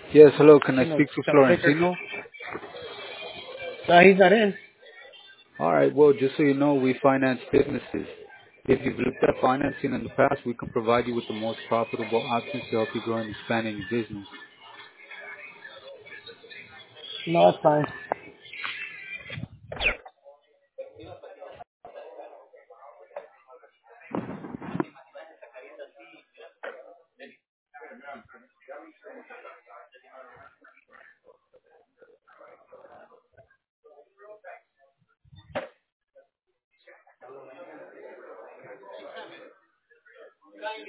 Yes, hello. Can I You know, speak to John Baker. Florentino? He's not in. All right. Well, just so you know, we finance businesses. If you've looked at financing in the past, we can provide you with the most profitable options to help you grow and expand in your business. No, that's fine.